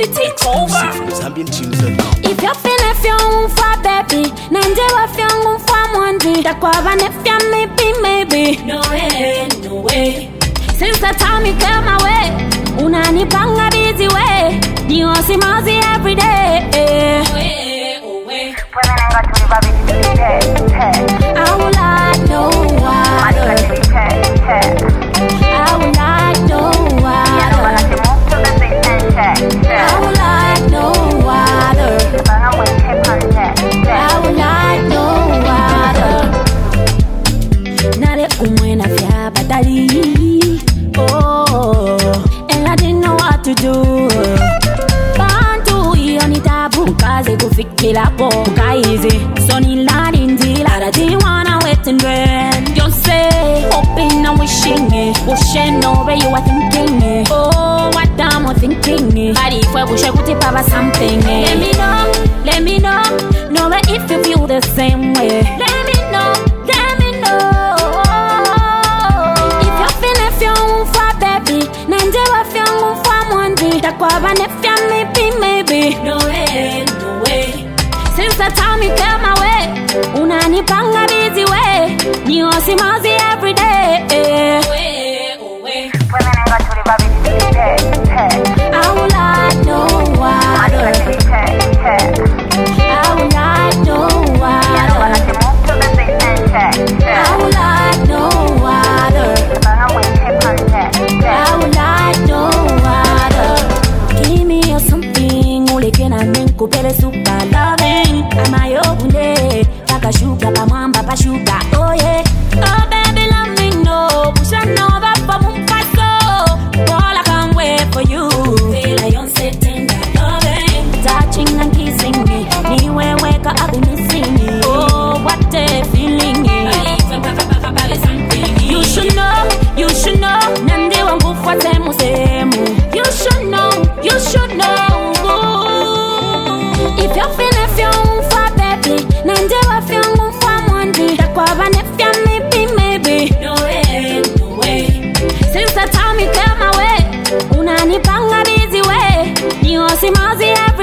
She take over. If you're feeling young for baby, Nande wa young for Monday. That kwa if maybe. No way, no way. Since the time you came my way, unani panga busy way. You see Mozi every day. Away. I would like no water. I would like no water. I would like no water. I would like no water. Nare kumwena fya batali. Oh, and I didn't know what to do. Bantu yoni tabu kaze kufikila po kaize. Soni la ndila I didn't wanna wait and dread. You say hoping and wishing it. Wishing over you are thinking it. Oh, what I'm thinking it. But if I wish I could have something. Let me know. Know if you feel the same way. Let me know. If you're feeling young for baby, Nande wa young for Monday. That kwa maybe. No way. Since the time you came my way, unani panga busy way. You see Mozi every day. Away. I would like no water. I would like no water. I would like no water. I would like no water. Give me something, ulekena ninkupele super loving. Amayo bunde, pakashuka pamwamba pashuka. Oh yeah, oh baby let me know. Pusha nova pa mumpaso. All I can't wait for you. Feel like you're sitting there loving. Touching and kissing me. Niwe weka I've been missing me. Oh what a feeling. You should know. Nande wangu fuate musemu. You should know. If you're feeling young for baby, Nande wa young for Monday. That kwa maybe. No way. Since the time you came my way, unani panga busy way. You see Mozi